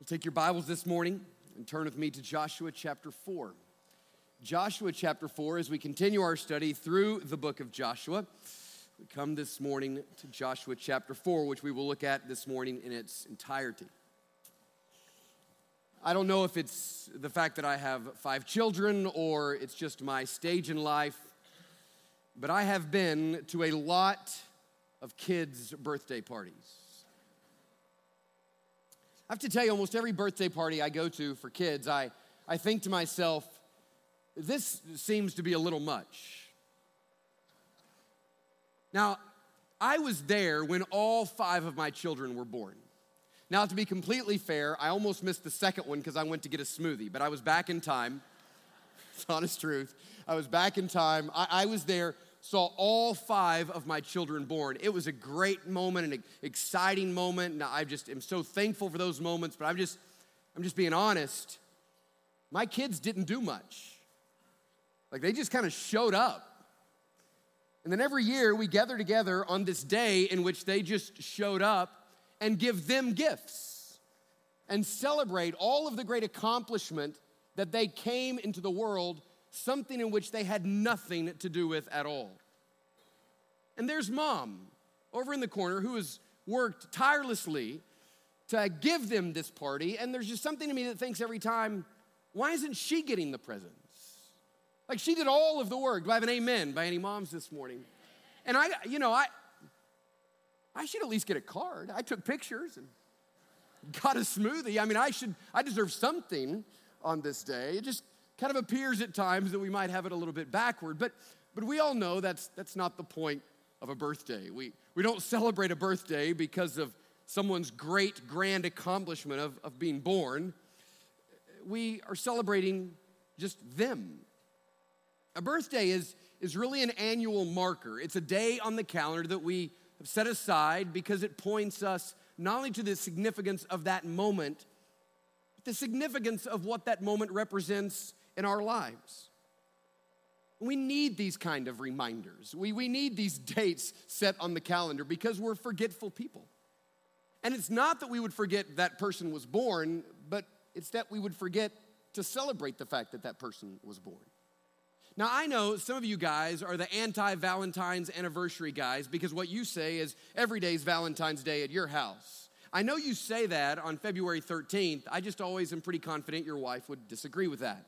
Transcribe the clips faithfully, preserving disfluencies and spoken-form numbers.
Take your Bibles this morning and turn with me to Joshua chapter four. Joshua chapter four, as we continue our study through the book of Joshua, we come this morning to Joshua chapter four, which we will look at this morning in its entirety. I don't know if it's the fact that I have five children or it's just my stage in life, but I have been to a lot of kids' birthday parties. I have to tell you, almost every birthday party I go to for kids, I, I think to myself, this seems to be a little much. Now, I was there when all five of my children were born. Now, to be completely fair, I almost missed the second one because I went to get a smoothie, but I was back in time. It's honest truth. I was back in time. I, I was there, saw all five of my children born. It was a great moment, an exciting moment. Now, I just am so thankful for those moments, but I'm just, I'm just being honest. My kids didn't do much. Like, they just kind of showed up. And then every year we gather together on this day in which they just showed up and give them gifts and celebrate all of the great accomplishment that they came into the world, something in which they had nothing to do with at all. And there's mom over in the corner who has worked tirelessly to give them this party, and there's just something to me that thinks every time, why isn't she getting the presents? Like, she did all of the work. Do I have an amen by any moms this morning? And I, you know, I, I should at least get a card. I took pictures and got a smoothie. I mean, I should, I deserve something on this day. It just kind of appears at times that we might have it a little bit backward, but but we all know that's that's not the point of a birthday. We we don't celebrate a birthday because of someone's great grand accomplishment of, of being born. We are celebrating just them. A birthday is is really an annual marker. It's a day on the calendar that we have set aside because it points us not only to the significance of that moment, but the significance of what that moment represents in our lives. We need these kind of reminders. We, we need these dates set on the calendar because we're forgetful people. And it's not that we would forget that person was born, but it's that we would forget to celebrate the fact that that person was born. Now, I know some of you guys are the anti-Valentine's anniversary guys because what you say is every day is Valentine's Day at your house. I know you say that on February thirteenth. I just always am pretty confident your wife would disagree with that.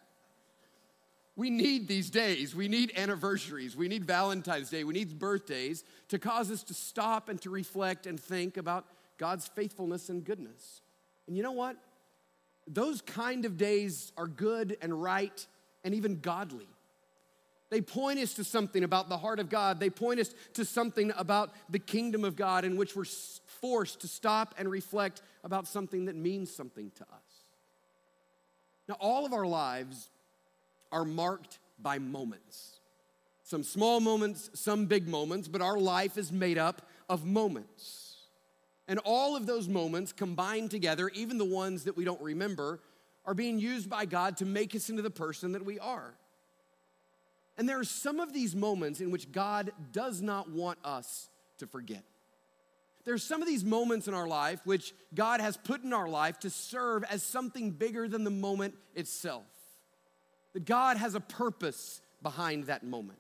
We need these days. We need anniversaries. We need Valentine's Day. We need birthdays to cause us to stop and to reflect and think about God's faithfulness and goodness. And you know what? Those kind of days are good and right and even godly. They point us to something about the heart of God. They point us to something about the kingdom of God in which we're forced to stop and reflect about something that means something to us. Now, all of our lives are marked by moments. Some small moments, some big moments, but our life is made up of moments. And all of those moments combined together, even the ones that we don't remember, are being used by God to make us into the person that we are. And there are some of these moments in which God does not want us to forget. There's some of these moments in our life which God has put in our life to serve as something bigger than the moment itself. That God has a purpose behind that moment.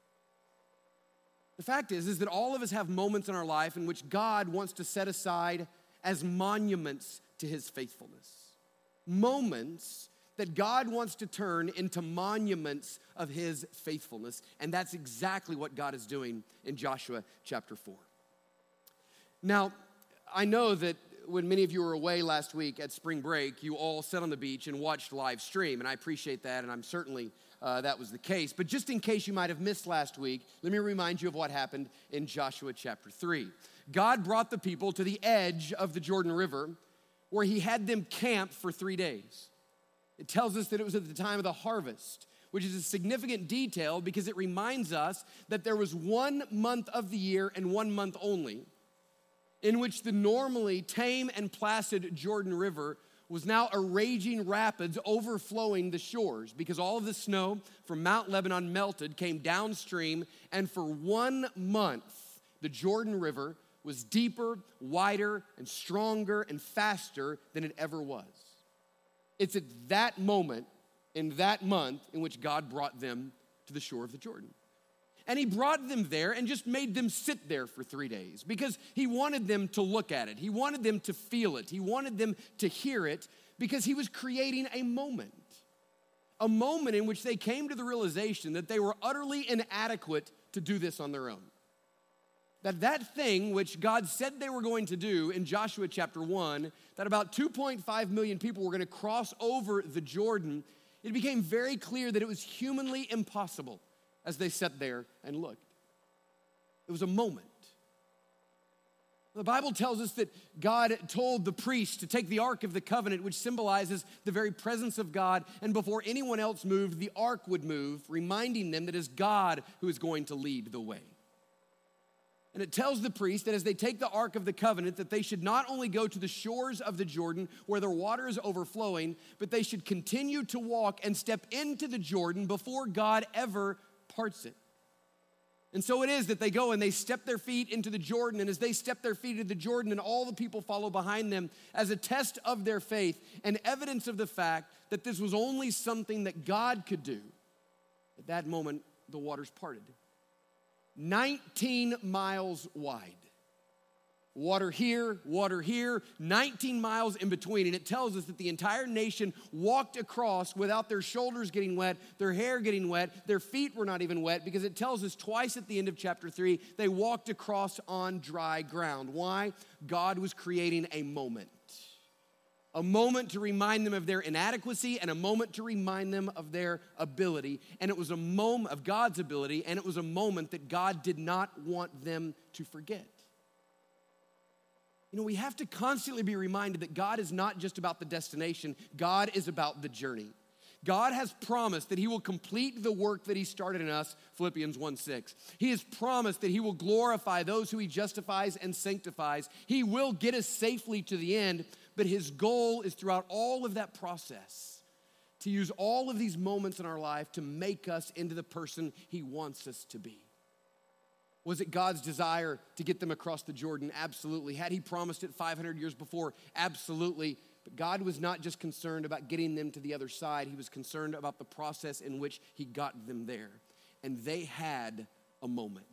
The fact is, is that all of us have moments in our life in which God wants to set aside as monuments to his faithfulness. Moments that God wants to turn into monuments of his faithfulness. And that's exactly what God is doing in Joshua chapter four. Now, I know that when many of you were away last week at spring break, you all sat on the beach and watched live stream, and I appreciate that, and I'm certainly uh, that was the case. But just in case you might have missed last week, let me remind you of what happened in Joshua chapter three. God brought the people to the edge of the Jordan River where he had them camp for three days. It tells us that it was at the time of the harvest, which is a significant detail because it reminds us that there was one month of the year and one month only in which the normally tame and placid Jordan River was now a raging rapids overflowing the shores because all of the snow from Mount Lebanon melted, came downstream, and for one month, the Jordan River was deeper, wider, and stronger and faster than it ever was. It's at that moment, in that month, in which God brought them to the shore of the Jordan. And he brought them there and just made them sit there for three days because he wanted them to look at it. He wanted them to feel it. He wanted them to hear it because he was creating a moment. A moment in which they came to the realization that they were utterly inadequate to do this on their own. That that thing which God said they were going to do in Joshua chapter one, that about two point five million people were going to cross over the Jordan, it became very clear that it was humanly impossible as they sat there and looked. It was a moment. The Bible tells us that God told the priest to take the Ark of the Covenant, which symbolizes the very presence of God, and before anyone else moved, the Ark would move, reminding them that it is God who is going to lead the way. And it tells the priest that as they take the Ark of the Covenant, that they should not only go to the shores of the Jordan where their water is overflowing, but they should continue to walk and step into the Jordan before God ever parts it. And so it is that they go and they step their feet into the Jordan, and as they step their feet into the Jordan and all the people follow behind them as a test of their faith and evidence of the fact that this was only something that God could do, at that moment the waters parted. nineteen miles wide. Water here, water here, nineteen miles in between. And it tells us that the entire nation walked across without their shoulders getting wet, their hair getting wet, their feet were not even wet, because it tells us twice at the end of chapter three, they walked across on dry ground. Why? God was creating a moment. A moment to remind them of their inadequacy and a moment to remind them of their ability. And it was a moment of God's ability, and it was a moment that God did not want them to forget. You know, we have to constantly be reminded that God is not just about the destination, God is about the journey. God has promised that he will complete the work that he started in us, Philippians one six. He has promised that he will glorify those who he justifies and sanctifies. He will get us safely to the end, but his goal is throughout all of that process to use all of these moments in our life to make us into the person he wants us to be. Was it God's desire to get them across the Jordan? Absolutely. Had he promised it five hundred years before? Absolutely. But God was not just concerned about getting them to the other side. He was concerned about the process in which he got them there. And they had a moment.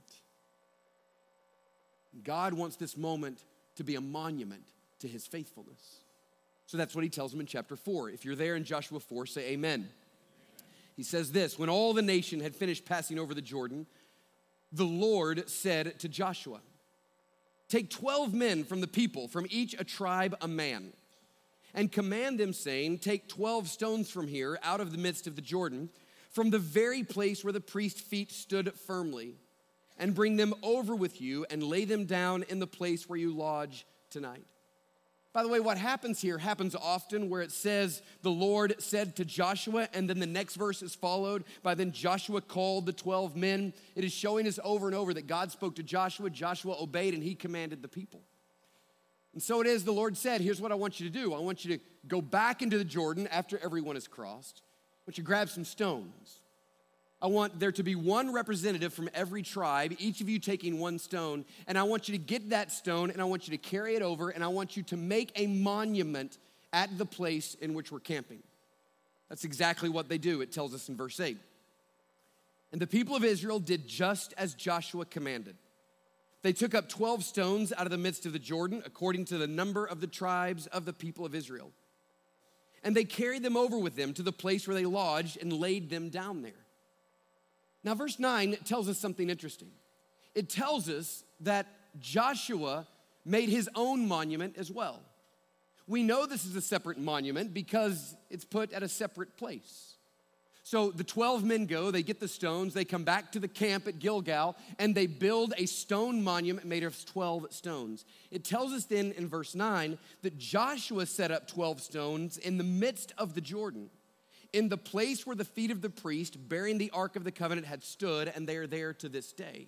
God wants this moment to be a monument to his faithfulness. So that's what he tells them in chapter four. If you're there in Joshua four, say amen. He says this: when all the nation had finished passing over the Jordan, the Lord said to Joshua, take twelve men from the people, from each a tribe a man, and command them, saying, take twelve stones from here out of the midst of the Jordan, from the very place where the priest's feet stood firmly, and bring them over with you and lay them down in the place where you lodge tonight. By the way, what happens here happens often, where it says the Lord said to Joshua, and then the next verse is followed by then Joshua called the twelve men. It is showing us over and over that God spoke to Joshua, Joshua obeyed, and he commanded the people. And so it is, the Lord said, here's what I want you to do. I want you to go back into the Jordan after everyone is crossed. I want you to grab some stones. I want there to be one representative from every tribe, each of you taking one stone, and I want you to get that stone, and I want you to carry it over, and I want you to make a monument at the place in which we're camping. That's exactly what they do. It tells us in verse eight. And the people of Israel did just as Joshua commanded. They took up twelve stones out of the midst of the Jordan, according to the number of the tribes of the people of Israel. And they carried them over with them to the place where they lodged and laid them down there. Now, verse nine tells us something interesting. It tells us that Joshua made his own monument as well. We know this is a separate monument because it's put at a separate place. So the twelve men go, they get the stones, they come back to the camp at Gilgal, and they build a stone monument made of twelve stones. It tells us then in verse nine that Joshua set up twelve stones in the midst of the Jordan, in the place where the feet of the priest bearing the Ark of the Covenant had stood, and they are there to this day.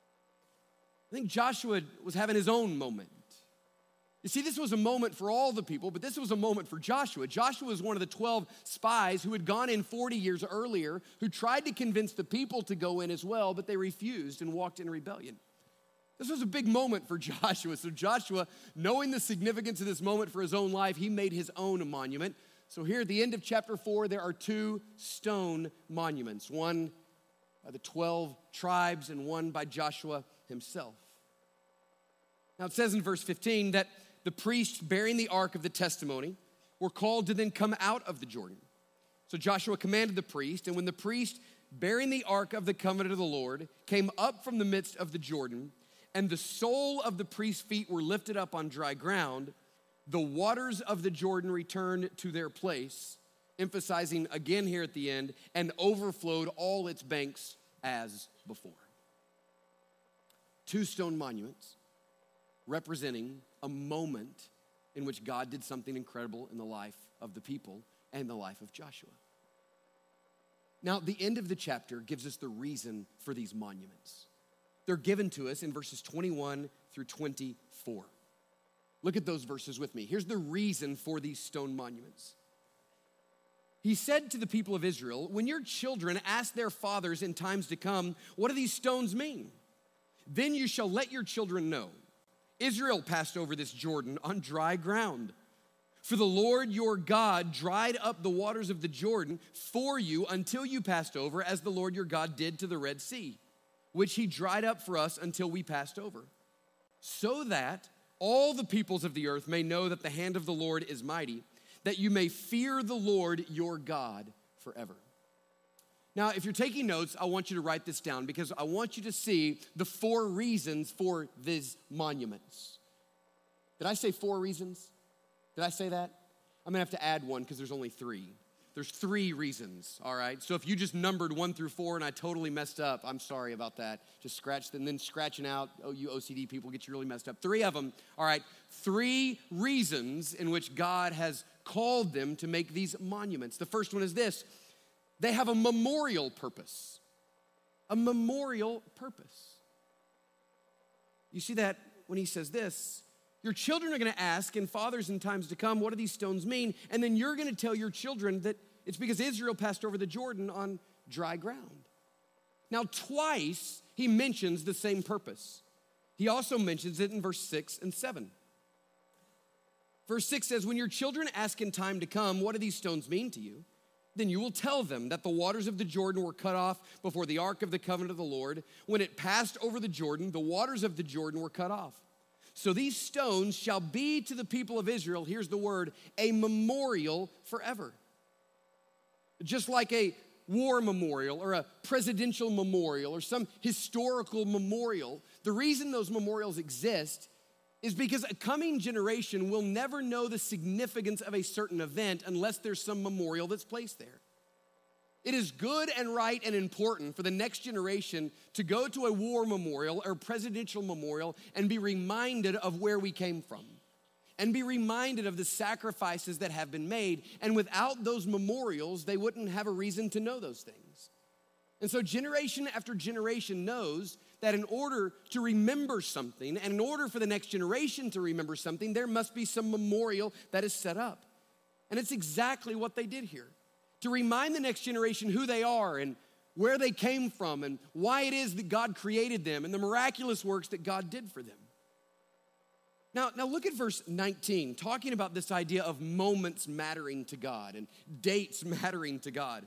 I think Joshua was having his own moment. You see, this was a moment for all the people, but this was a moment for Joshua. Joshua was one of the twelve spies who had gone in forty years earlier, who tried to convince the people to go in as well, but they refused and walked in rebellion. This was a big moment for Joshua. So Joshua, knowing the significance of this moment for his own life, he made his own monument. So here at the end of chapter four, there are two stone monuments, one by the twelve tribes and one by Joshua himself. Now it says in verse fifteen that the priests bearing the ark of the testimony were called to then come out of the Jordan. So Joshua commanded the priest, and when the priest bearing the ark of the covenant of the Lord came up from the midst of the Jordan, and the sole of the priest's feet were lifted up on dry ground, the waters of the Jordan returned to their place, emphasizing again here at the end, and overflowed all its banks as before. Two stone monuments representing a moment in which God did something incredible in the life of the people and the life of Joshua. Now, the end of the chapter gives us the reason for these monuments. They're given to us in verses twenty-one through twenty-four. Look at those verses with me. Here's the reason for these stone monuments. He said to the people of Israel, when your children ask their fathers in times to come, what do these stones mean? Then you shall let your children know. Israel passed over this Jordan on dry ground. For the Lord your God dried up the waters of the Jordan for you until you passed over, as the Lord your God did to the Red Sea, which he dried up for us until we passed over. So that all the peoples of the earth may know that the hand of the Lord is mighty, that you may fear the Lord your God forever. Now, if you're taking notes, I want you to write this down because I want you to see the four reasons for these monuments. Did I say four reasons? Did I say that? I'm gonna have to add one because there's only three. There's three reasons, all right? So if you just numbered one through four and I totally messed up, I'm sorry about that. Just scratch, and then scratching out, oh, you O C D people get you really messed up. Three of them, all right? Three reasons in which God has called them to make these monuments. The first one is this: they have a memorial purpose. A memorial purpose. You see that when he says this, your children are gonna ask, and fathers in times to come, what do these stones mean? And then you're gonna tell your children that it's because Israel passed over the Jordan on dry ground. Now, twice he mentions the same purpose. He also mentions it in verse six and seven. Verse six says, when your children ask in time to come, what do these stones mean to you? Then you will tell them that the waters of the Jordan were cut off before the ark of the covenant of the Lord. When it passed over the Jordan, the waters of the Jordan were cut off. So these stones shall be to the people of Israel, here's the word, a memorial forever. Just like a war memorial or a presidential memorial or some historical memorial, the reason those memorials exist is because a coming generation will never know the significance of a certain event unless there's some memorial that's placed there. It is good and right and important for the next generation to go to a war memorial or presidential memorial and be reminded of where we came from and be reminded of the sacrifices that have been made. And without those memorials, they wouldn't have a reason to know those things. And so generation after generation knows that in order to remember something and in order for the next generation to remember something, there must be some memorial that is set up. And it's exactly what they did here. To remind the next generation who they are and where they came from and why it is that God created them and the miraculous works that God did for them. Now, now look at verse nineteen, talking about this idea of moments mattering to God and dates mattering to God.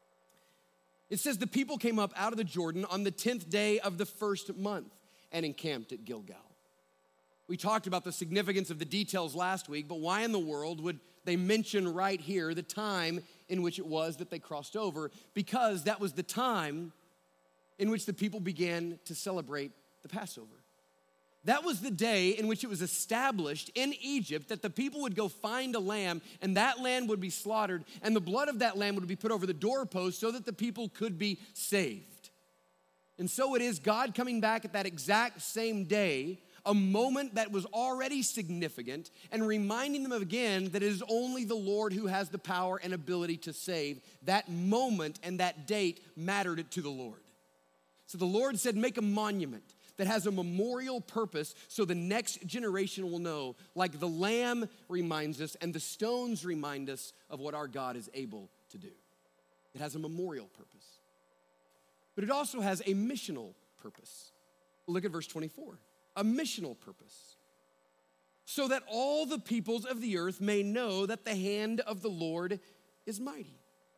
It says the people came up out of the Jordan on the tenth day of the first month and encamped at Gilgal. We talked about the significance of the details last week, but why in the world would they mention right here the time in which it was that they crossed over? Because that was the time in which the people began to celebrate the Passover. That was the day in which it was established in Egypt that the people would go find a lamb and that lamb would be slaughtered and the blood of that lamb would be put over the doorpost so that the people could be saved. And so it is God coming back at that exact same day, a moment that was already significant, and reminding them again that it is only the Lord who has the power and ability to save. That moment and that date mattered to the Lord. So the Lord said, make a monument that has a memorial purpose so the next generation will know, like the lamb reminds us and the stones remind us of what our God is able to do. It has a memorial purpose. But it also has a missional purpose. Look at verse twenty-four. A missional purpose. so that all the peoples of the earth may know that the hand of the Lord is mighty.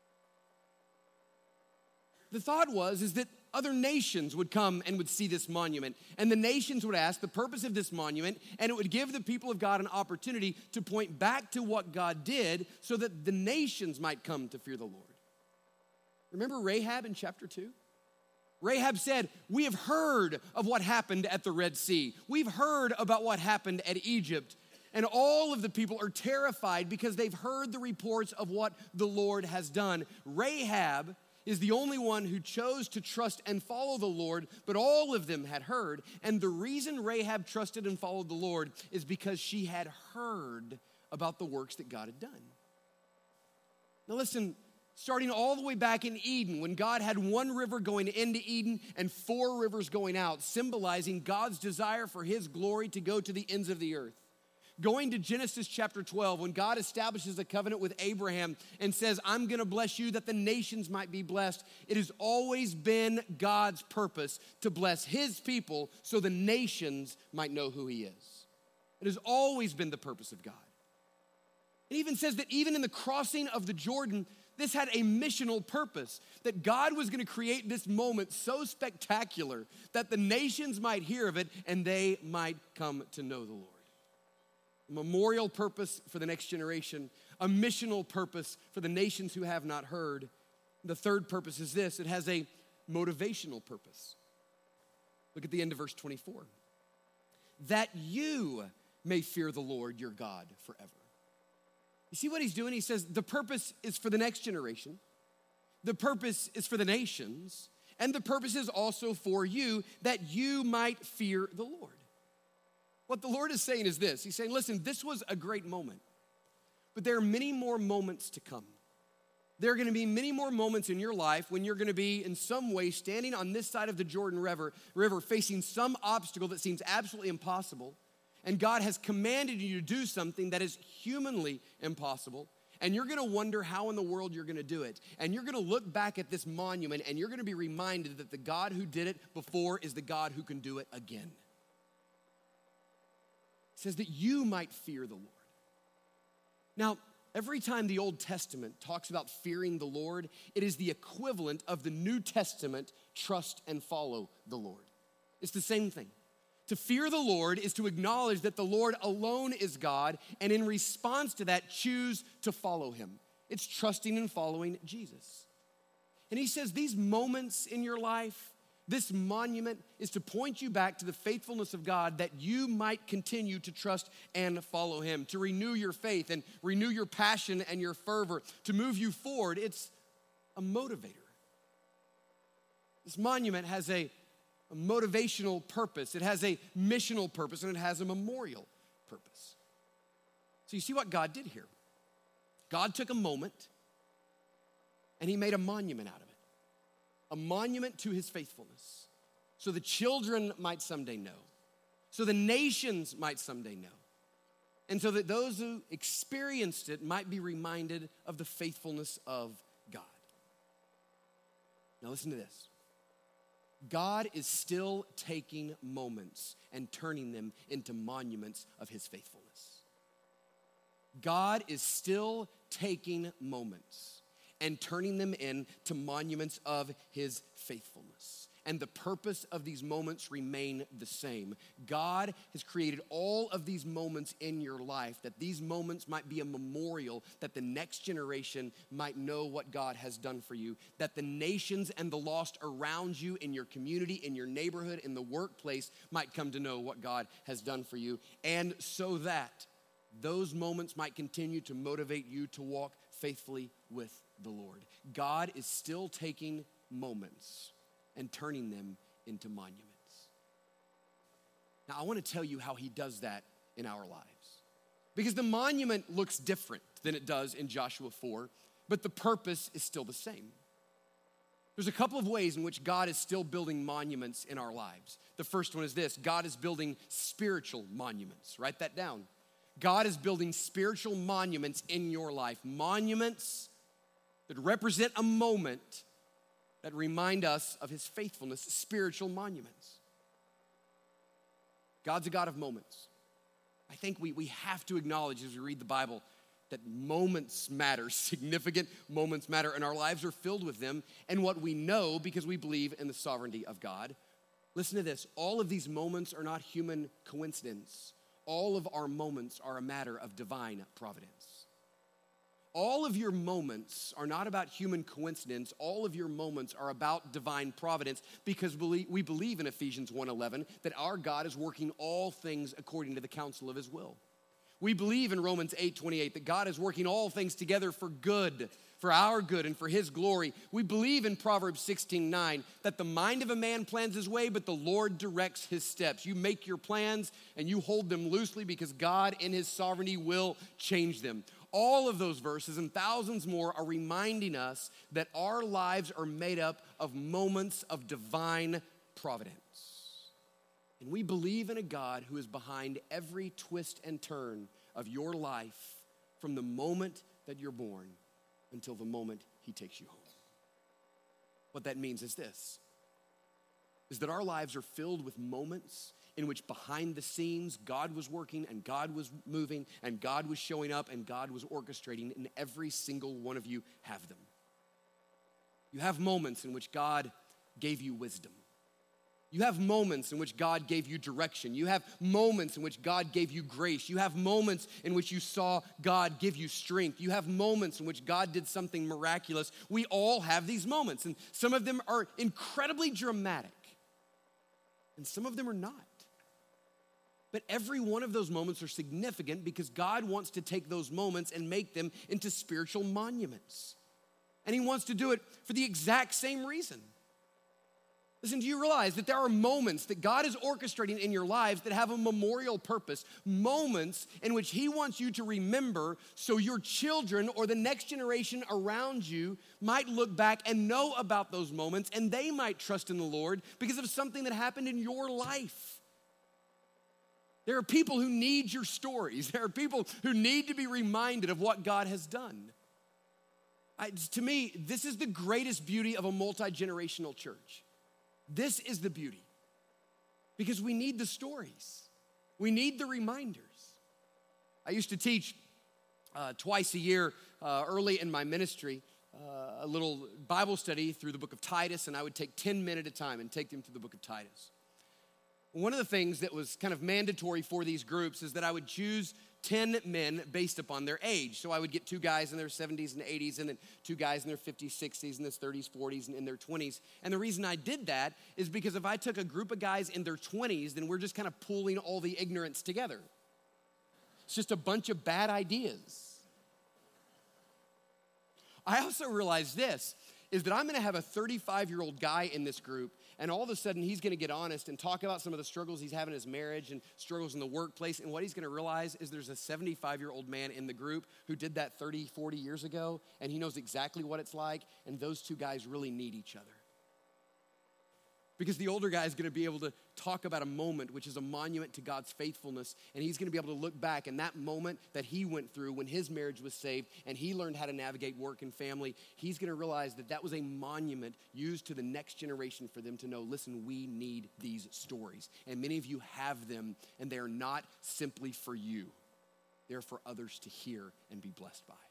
The thought was is that other nations would come and would see this monument, and the nations would ask the purpose of this monument, and it would give the people of God an opportunity to point back to what God did so that the nations might come to fear the Lord. Remember Rahab in chapter two? Rahab said, we have heard of what happened at the Red Sea. We've heard about what happened at Egypt. And all of the people are terrified because they've heard the reports of what the Lord has done. Rahab is the only one who chose to trust and follow the Lord, but all of them had heard. And the reason Rahab trusted and followed the Lord is because she had heard about the works that God had done. Now listen, starting all the way back in Eden, when God had one river going into Eden and four rivers going out, symbolizing God's desire for his glory to go to the ends of the earth. Going to Genesis chapter twelve, when God establishes a covenant with Abraham and says, I'm gonna bless you that the nations might be blessed. It has always been God's purpose to bless his people so the nations might know who he is. It has always been the purpose of God. It even says that even in the crossing of the Jordan, this had a missional purpose, that God was gonna create this moment so spectacular that the nations might hear of it and they might come to know the Lord. A memorial purpose for the next generation, a missional purpose for the nations who have not heard. The third purpose is this, it has a motivational purpose. Look at the end of verse twenty-four. That you may fear the Lord your God forever. You see what he's doing? He says the purpose is for the next generation, the purpose is for the nations, and the purpose is also for you, that you might fear the Lord. What the Lord is saying is this. He's saying, listen, this was a great moment, but there are many more moments to come. There are gonna be many more moments in your life when you're gonna be in some way standing on this side of the Jordan River, river facing some obstacle that seems absolutely impossible, and God has commanded you to do something that is humanly impossible, and you're gonna wonder how in the world you're gonna do it. And you're gonna look back at this monument and you're gonna be reminded that the God who did it before is the God who can do it again. It says that you might fear the Lord. Now, every time the Old Testament talks about fearing the Lord, it is the equivalent of the New Testament, trust and follow the Lord. It's the same thing. To fear the Lord is to acknowledge that the Lord alone is God, and in response to that, choose to follow him. It's trusting and following Jesus. And he says these moments in your life, this monument is to point you back to the faithfulness of God that you might continue to trust and follow him, to renew your faith and renew your passion and your fervor, to move you forward. It's a motivator. This monument has a, a motivational purpose. It has a missional purpose, and it has a memorial purpose. So you see what God did here. God took a moment and he made a monument out of it. A monument to his faithfulness, so the children might someday know, so the nations might someday know, and so that those who experienced it might be reminded of the faithfulness of God. Now listen to this. God is still taking moments and turning them into monuments of his faithfulness. God is still taking moments and turning them into monuments of his faithfulness. And the purpose of these moments remain the same. God has created all of these moments in your life, that these moments might be a memorial, that the next generation might know what God has done for you, that the nations and the lost around you in your community, in your neighborhood, in the workplace might come to know what God has done for you, and so that those moments might continue to motivate you to walk faithfully with the Lord. God is still taking moments and turning them into monuments. Now, I want to tell you how he does that in our lives. Because the monument looks different than it does in Joshua four, but the purpose is still the same. There's a couple of ways in which God is still building monuments in our lives. The first one is this: God is building spiritual monuments. Write that down. God is building spiritual monuments in your life. Monuments that represent a moment that remind us of his faithfulness, spiritual monuments. God's a God of moments. I think we, we have to acknowledge as we read the Bible that moments matter, significant moments matter, and our lives are filled with them and what we know because we believe in the sovereignty of God. Listen to this, all of these moments are not human coincidence. All of our moments are a matter of divine providence. All of your moments are not about human coincidence. All of your moments are about divine providence because we believe in Ephesians one eleven that our God is working all things according to the counsel of his will. We believe in Romans eight twenty-eight that God is working all things together for good, for our good and for his glory. We believe in Proverbs sixteen nine that the mind of a man plans his way, but the Lord directs his steps. You make your plans and you hold them loosely because God in his sovereignty will change them. All of those verses and thousands more are reminding us that our lives are made up of moments of divine providence. And we believe in a God who is behind every twist and turn of your life from the moment that you're born until the moment he takes you home. What that means is this, is that our lives are filled with moments in which behind the scenes, God was working and God was moving and God was showing up and God was orchestrating, and every single one of you have them. You have moments in which God gave you wisdom. You have moments in which God gave you direction. You have moments in which God gave you grace. You have moments in which you saw God give you strength. You have moments in which God did something miraculous. We all have these moments, and some of them are incredibly dramatic, and some of them are not. But every one of those moments are significant because God wants to take those moments and make them into spiritual monuments. And he wants to do it for the exact same reason. Listen, do you realize that there are moments that God is orchestrating in your lives that have a memorial purpose? Moments in which he wants you to remember so your children or the next generation around you might look back and know about those moments and they might trust in the Lord because of something that happened in your life. There are people who need your stories. There are people who need to be reminded of what God has done. I, to me, this is the greatest beauty of a multi-generational church. This is the beauty because we need the stories. We need the reminders. I used to teach uh, twice a year uh, early in my ministry uh, a little Bible study through the book of Titus, and I would take ten minutes at a time and take them through the book of Titus. One of the things that was kind of mandatory for these groups is that I would choose ten men based upon their age. So I would get two guys in their seventies and eighties, and then two guys in their fifties, sixties, and their thirties, forties, and in their twenties. And the reason I did that is because if I took a group of guys in their twenties, then we're just kind of pooling all the ignorance together. It's just a bunch of bad ideas. I also realized this, is that I'm gonna have a thirty-five-year-old guy in this group, and all of a sudden he's gonna get honest and talk about some of the struggles he's having in his marriage and struggles in the workplace, and what he's gonna realize is there's a seventy-five-year-old man in the group who did that thirty, forty years ago, and he knows exactly what it's like, and those two guys really need each other. Because the older guy is gonna be able to talk about a moment which is a monument to God's faithfulness, and he's gonna be able to look back in that moment that he went through when his marriage was saved and he learned how to navigate work and family. He's gonna realize that that was a monument used to the next generation for them to know, listen, we need these stories. And many of you have them, and they're not simply for you. They're for others to hear and be blessed by.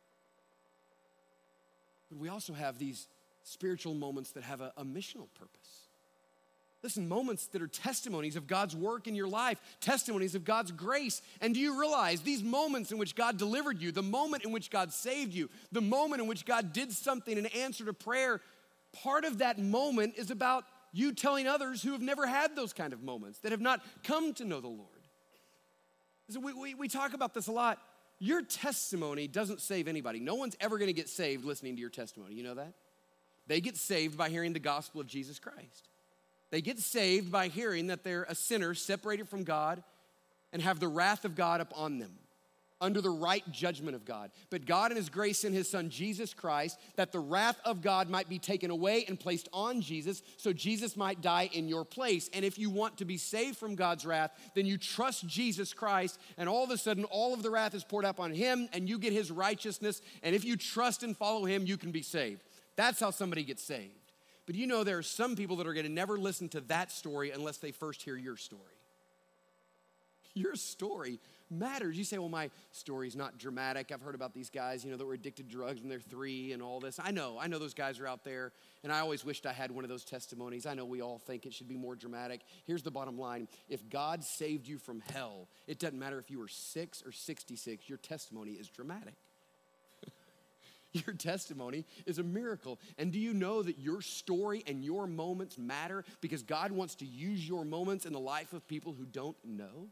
But we also have these spiritual moments that have a, a missional purpose. Listen, moments that are testimonies of God's work in your life, testimonies of God's grace. And do you realize these moments in which God delivered you, the moment in which God saved you, the moment in which God did something in answer to prayer, part of that moment is about you telling others who have never had those kind of moments, that have not come to know the Lord. So we, we, we talk about this a lot. Your testimony doesn't save anybody. No one's ever gonna get saved listening to your testimony. You know that? They get saved by hearing the gospel of Jesus Christ. They get saved by hearing that they're a sinner separated from God and have the wrath of God upon them, under the right judgment of God. But God in his grace sent his son, Jesus Christ, that the wrath of God might be taken away and placed on Jesus so Jesus might die in your place. And if you want to be saved from God's wrath, then you trust Jesus Christ, and all of a sudden, all of the wrath is poured up on him, and you get his righteousness. And if you trust and follow him, you can be saved. That's how somebody gets saved. But you know there are some people that are gonna never listen to that story unless they first hear your story. Your story matters. You say, well, my story's not dramatic. I've heard about these guys, you know, that were addicted to drugs when they're three and all this. I know, I know those guys are out there, and I always wished I had one of those testimonies. I know we all think it should be more dramatic. Here's the bottom line. If God saved you from hell, it doesn't matter if you were six or sixty-six, your testimony is dramatic. Your testimony is a miracle. And do you know that your story and your moments matter because God wants to use your moments in the life of people who don't know?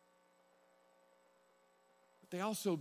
But they also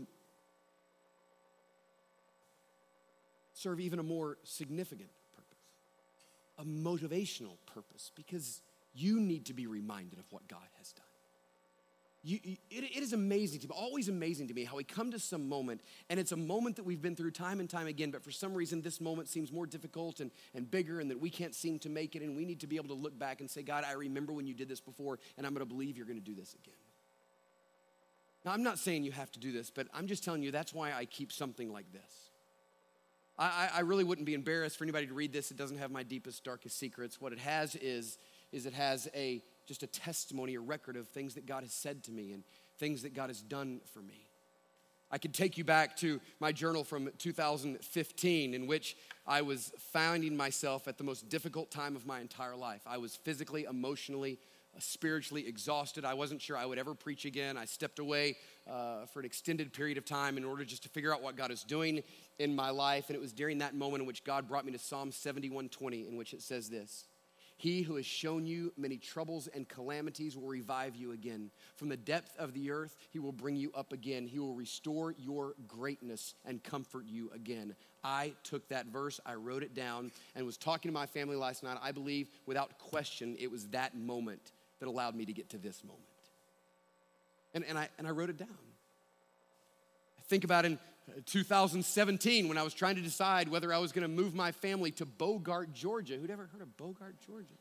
serve even a more significant purpose, a motivational purpose, because you need to be reminded of what God has done. You, it, it is amazing to me, always amazing to me how we come to some moment, and it's a moment that we've been through time and time again, but for some reason this moment seems more difficult and, and bigger, and that we can't seem to make it, and we need to be able to look back and say, God, I remember when you did this before, and I'm going to believe you're going to do this again. Now, I'm not saying you have to do this, but I'm just telling you that's why I keep something like this. I, I really wouldn't be embarrassed for anybody to read this. It doesn't have my deepest, darkest secrets. What it has is, is it has a just a testimony, a record of things that God has said to me and things that God has done for me. I could take you back to my journal from two thousand fifteen, in which I was finding myself at the most difficult time of my entire life. I was physically, emotionally, uh, spiritually exhausted. I wasn't sure I would ever preach again. I stepped away uh, for an extended period of time in order just to figure out what God is doing in my life. And it was during that moment in which God brought me to Psalm seventy-one twenty, in which it says this: He who has shown you many troubles and calamities will revive you again. From the depth of the earth, he will bring you up again. He will restore your greatness and comfort you again. I took that verse, I wrote it down, and was talking to my family last night. I believe, without question, it was that moment that allowed me to get to this moment. And, and, I, and I wrote it down. I think about in two thousand seventeen, when I was trying to decide whether I was going to move my family to Bogart, Georgia. Who'd ever heard of Bogart, Georgia?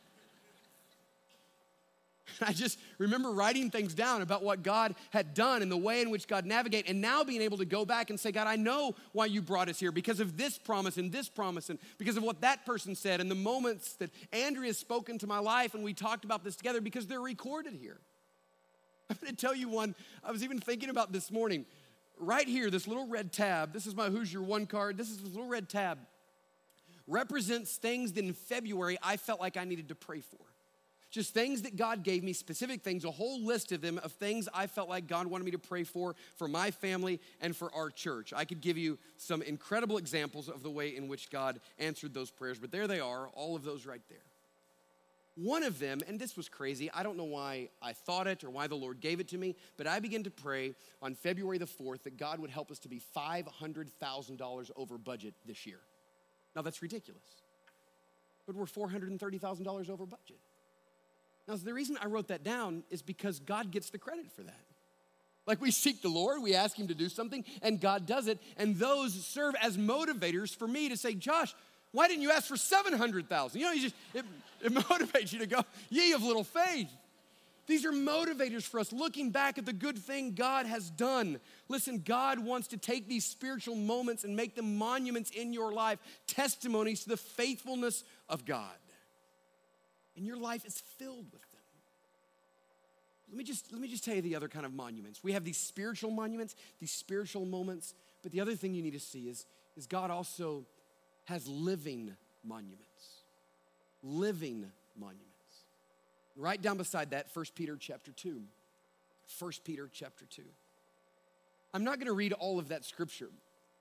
I just remember writing things down about what God had done and the way in which God navigated, and now being able to go back and say, God, I know why you brought us here because of this promise and this promise and because of what that person said and the moments that Andrea spoke into my life, and we talked about this together because they're recorded here. I'm going to tell you one I was even thinking about this morning. Right here, this little red tab, this is my Who's Your One card, this is this little red tab, represents things that in February I felt like I needed to pray for. Just things that God gave me, specific things, a whole list of them, of things I felt like God wanted me to pray for, for my family and for our church. I could give you some incredible examples of the way in which God answered those prayers, but there they are, all of those right there. One of them, and this was crazy, I don't know why I thought it or why the Lord gave it to me, but I began to pray on February the fourth that God would help us to be five hundred thousand dollars over budget this year. Now that's ridiculous, but we're four hundred thirty thousand dollars over budget. Now the reason I wrote that down is because God gets the credit for that. Like, we seek the Lord, we ask him to do something, and God does it, and those serve as motivators for me to say, Josh, why didn't you ask for seven hundred thousand dollars? You know, you just, it, it motivates you to go, ye of little faith. These are motivators for us, looking back at the good thing God has done. Listen, God wants to take these spiritual moments and make them monuments in your life, testimonies to the faithfulness of God. And your life is filled with them. Let me just, let me just tell you the other kind of monuments. We have these spiritual monuments, these spiritual moments, but the other thing you need to see is, is God also has living monuments. Living monuments. Right down beside that, First Peter chapter two. First Peter chapter two. I'm not going to read all of that scripture,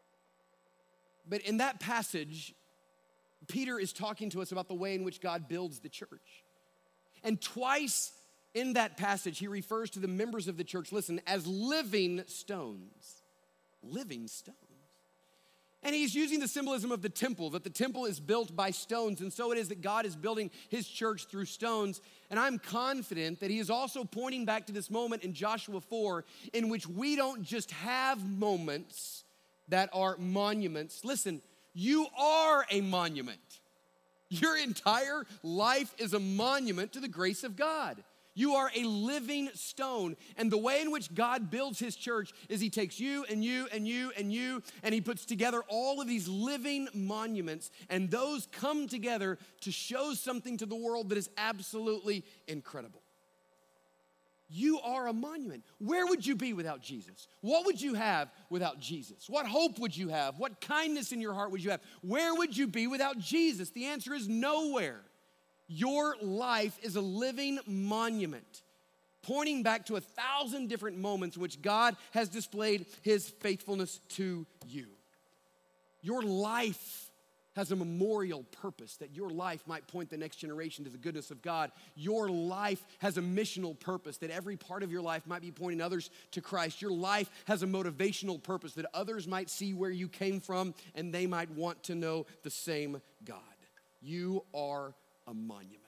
but in that passage, Peter is talking to us about the way in which God builds the church. And twice in that passage, he refers to the members of the church, listen, as living stones. Living stones. And he's using the symbolism of the temple, that the temple is built by stones, and so it is that God is building his church through stones. And I'm confident that he is also pointing back to this moment in Joshua four, in which we don't just have moments that are monuments. Listen, you are a monument. Your entire life is a monument to the grace of God. You are a living stone. And the way in which God builds his church is he takes you and you and you and you, and he puts together all of these living monuments, and those come together to show something to the world that is absolutely incredible. You are a monument. Where would you be without Jesus? What would you have without Jesus? What hope would you have? What kindness in your heart would you have? Where would you be without Jesus? The answer is nowhere. Your life is a living monument, pointing back to a thousand different moments in which God has displayed his faithfulness to you. Your life has a memorial purpose, that your life might point the next generation to the goodness of God. Your life has a missional purpose, that every part of your life might be pointing others to Christ. Your life has a motivational purpose, that others might see where you came from and they might want to know the same God. You are a monument.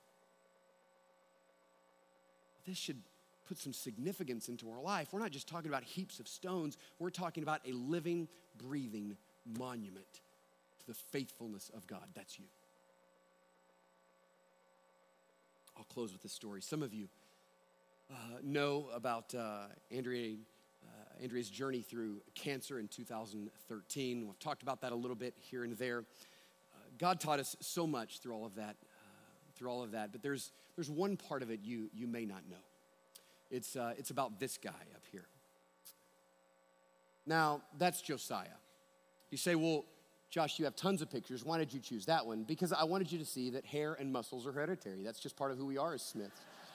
This should put some significance into our life. We're not just talking about heaps of stones. We're talking about a living, breathing monument to the faithfulness of God. That's you. I'll close with this story. Some of you uh, know about uh, Andrea, uh, Andrea's journey through cancer in two thousand thirteen. We've talked about that a little bit here and there. Uh, God taught us so much through all of that, uh, through all of that. But there's there's one part of it you you may not know. It's uh, it's about this guy up here. Now that's Josiah. You say, well, Josh, you have tons of pictures. Why did you choose that one? Because I wanted you to see that hair and muscles are hereditary. That's just part of who we are as Smiths.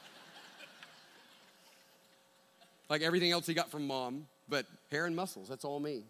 Like everything else he got from mom, but hair and muscles, that's all me.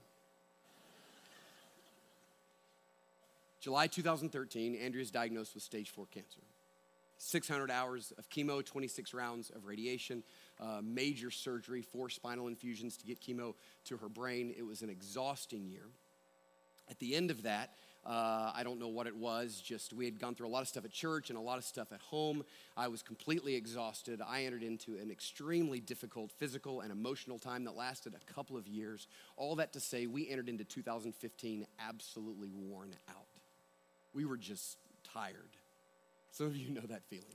July two thousand thirteen, Andrea's diagnosed with stage four cancer. six hundred hours of chemo, twenty-six rounds of radiation, uh, major surgery, four spinal infusions to get chemo to her brain. It was an exhausting year. At the end of that, uh, I don't know what it was, just we had gone through a lot of stuff at church and a lot of stuff at home. I was completely exhausted. I entered into an extremely difficult physical and emotional time that lasted a couple of years. All that to say, we entered into two thousand fifteen absolutely worn out. We were just tired. Some of you know that feeling.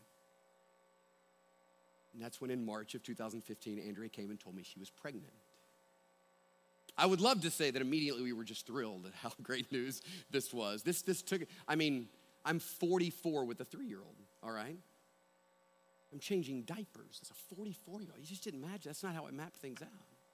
And that's when in March of two thousand fifteen, Andrea came and told me she was pregnant. I would love to say that immediately we were just thrilled at how great news this was. This this took, I mean, I'm forty-four with a three-year-old, all right? I'm changing diapers as a forty-four-year-old. You just didn't imagine. That's not how I mapped things out.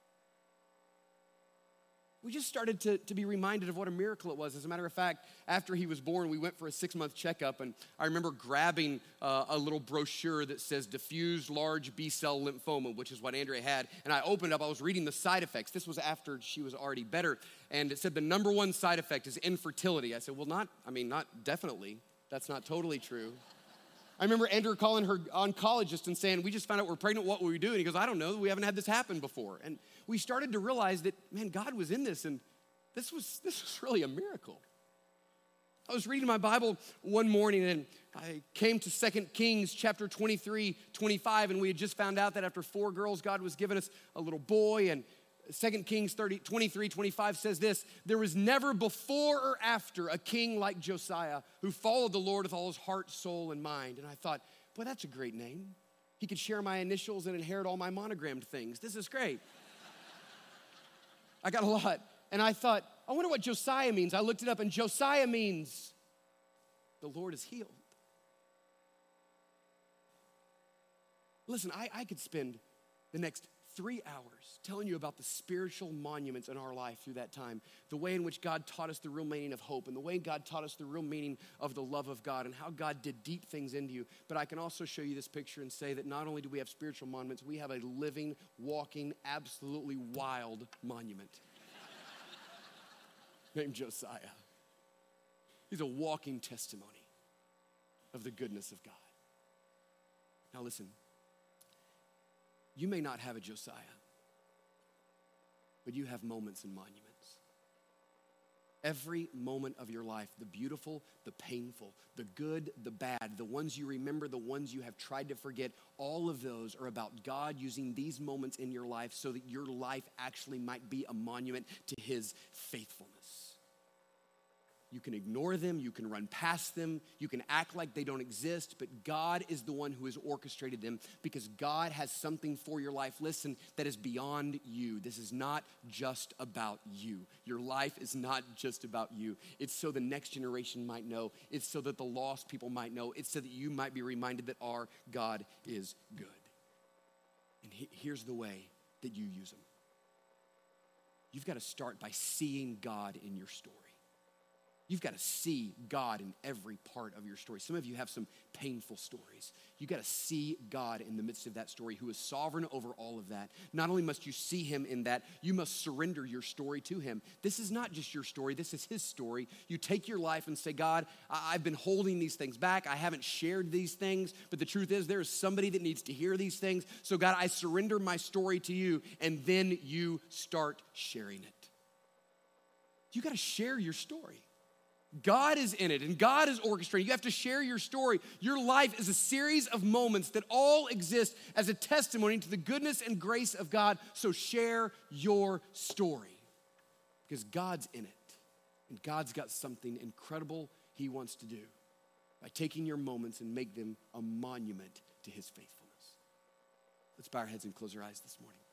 We just started to, to be reminded of what a miracle it was. As a matter of fact, after he was born, we went for a six-month checkup, and I remember grabbing uh, a little brochure that says diffuse large B-cell lymphoma, which is what Andrea had, and I opened it up. I was reading the side effects. This was after she was already better, and it said the number one side effect is infertility. I said, well, not, I mean, not definitely. That's not totally true. I remember Andrew calling her oncologist and saying, we just found out we're pregnant, what will we do? And he goes, I don't know, we haven't had this happen before. And we started to realize that, man, God was in this, and this was this was really a miracle. I was reading my Bible one morning, and I came to Second Kings chapter twenty-three, twenty-five, and we had just found out that after four girls, God was giving us a little boy. And Second Kings thirty, twenty-three, twenty-five says this: there was never before or after a king like Josiah who followed the Lord with all his heart, soul, and mind. And I thought, boy, that's a great name. He could share my initials and inherit all my monogrammed things. This is great. I got a lot. And I thought, I wonder what Josiah means. I looked it up, and Josiah means the Lord is healed. Listen, I, I could spend the next three hours telling you about the spiritual monuments in our life through that time, the way in which God taught us the real meaning of hope, and the way God taught us the real meaning of the love of God, and how God did deep things into you. But I can also show you this picture and say that not only do we have spiritual monuments, we have a living, walking, absolutely wild monument named Josiah. He's a walking testimony of the goodness of God. Now listen, you may not have a Josiah, but you have moments and monuments. Every moment of your life, the beautiful, the painful, the good, the bad, the ones you remember, the ones you have tried to forget, all of those are about God using these moments in your life so that your life actually might be a monument to his faithfulness. You can ignore them, you can run past them, you can act like they don't exist, but God is the one who has orchestrated them because God has something for your life, listen, that is beyond you. This is not just about you. Your life is not just about you. It's so the next generation might know. It's so that the lost people might know. It's so that you might be reminded that our God is good. And he, here's the way that you use them. You've got to start by seeing God in your story. You've got to see God in every part of your story. Some of you have some painful stories. You've got to see God in the midst of that story, who is sovereign over all of that. Not only must you see him in that, you must surrender your story to him. This is not just your story, this is his story. You take your life and say, God, I- I've been holding these things back. I haven't shared these things, but the truth is there is somebody that needs to hear these things. So God, I surrender my story to you, and then you start sharing it. You got to share your story. God is in it, and God is orchestrating. You have to share your story. Your life is a series of moments that all exist as a testimony to the goodness and grace of God. So share your story, because God's in it, and God's got something incredible he wants to do by taking your moments and make them a monument to his faithfulness. Let's bow our heads and close our eyes this morning.